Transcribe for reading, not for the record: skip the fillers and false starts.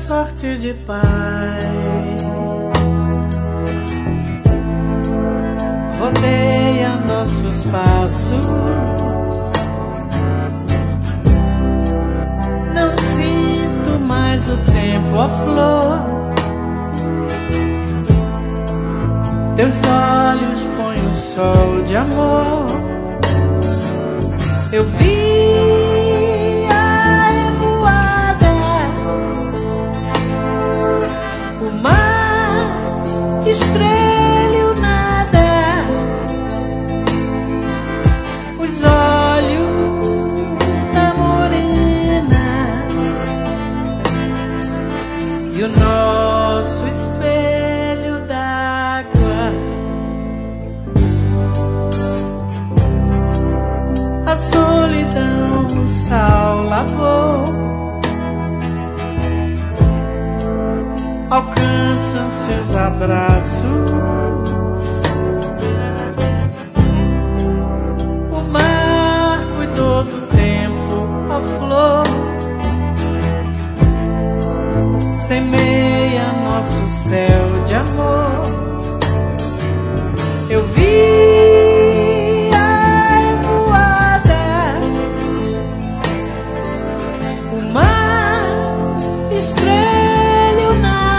sorte de pai. Rodeia nossos passos, não sinto mais o tempo, ó flor. Teus olhos põem um sol de amor. Eu vi a revoada, o mar, estrela e o nada, os olhos da morena e o nosso espelho d'água. A solidão o sal lavou, alcançam seus abraços. O mar cuidou do tempo, a flor semeia nosso céu de amor. Eu vi a revoada, o mar, estrela e o nada,